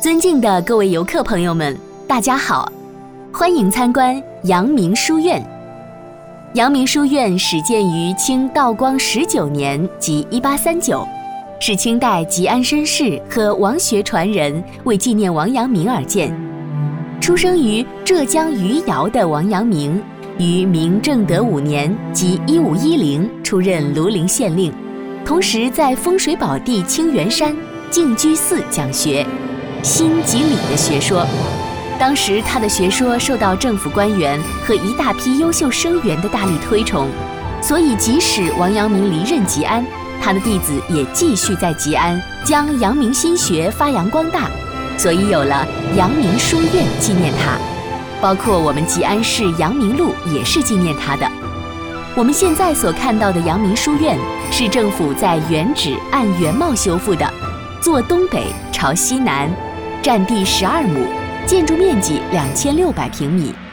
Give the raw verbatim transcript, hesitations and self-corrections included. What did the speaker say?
尊敬的各位游客朋友们，大家好，欢迎参观阳明书院。阳明书院始建于清道光十九年，即一八三九，是清代吉安绅士和王学传人为纪念王阳明而建。出生于浙江余姚的王阳明，于明正德五年，即一五一零出任庐陵县令，同时在风水宝地清源山净居寺讲学心即理的学说。当时他的学说受到政府官员和一大批优秀生源的大力推崇，所以即使王阳明离任吉安，他的弟子也继续在吉安将阳明心学发扬光大，所以有了阳明书院纪念他，包括我们吉安市阳明路也是纪念他的。我们现在所看到的阳明书院是政府在原址按原貌修复的，坐东北朝西南，占地十二亩，建筑面积两千六百平米。